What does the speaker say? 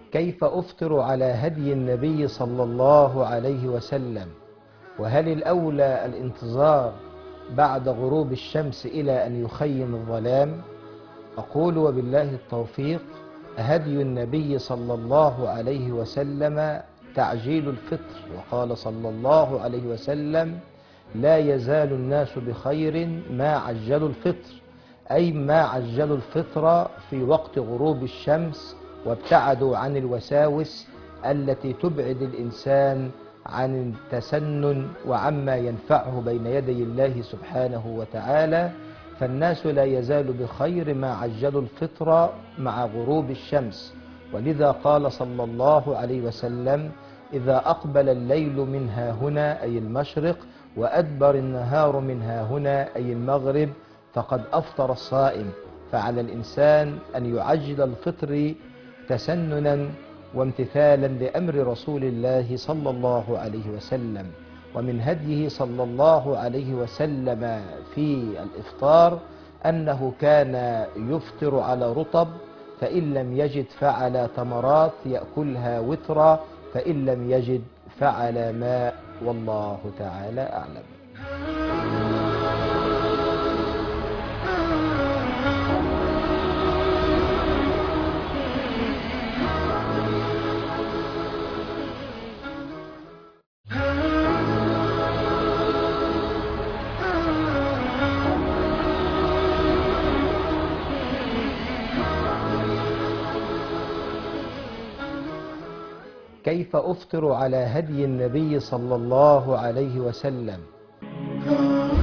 كيف أفطر على هدي النبي صلى الله عليه وسلم؟ وهل الأولى الانتظار بعد غروب الشمس إلى أن يخيم الظلام؟ أقول وبالله التوفيق. هدي النبي صلى الله عليه وسلم تعجيل الفطر، وقال صلى الله عليه وسلم: لا يزال الناس بخير ما عجلوا الفطر، أي ما عجلوا الفطر في وقت غروب الشمس وابتعدوا عن الوساوس التي تبعد الإنسان عن التسنن وعما ينفعه بين يدي الله سبحانه وتعالى. فالناس لا يزال بخير ما عجلوا الفطر مع غروب الشمس، ولذا قال صلى الله عليه وسلم: إذا أقبل الليل من هاهنا أي المشرق وأدبر النهار من هاهنا أي المغرب فقد أفطر الصائم. فعلى الإنسان أن يعجل الفطر تسننا وامتثالا لأمر رسول الله صلى الله عليه وسلم. ومن هديه صلى الله عليه وسلم في الإفطار أنه كان يفطر على رطب، فإن لم يجد فعلى تمرات يأكلها وترا، فإن لم يجد فعلى ماء، والله تعالى أعلم. كيف أفطر على هدي النبي صلى الله عليه وسلم؟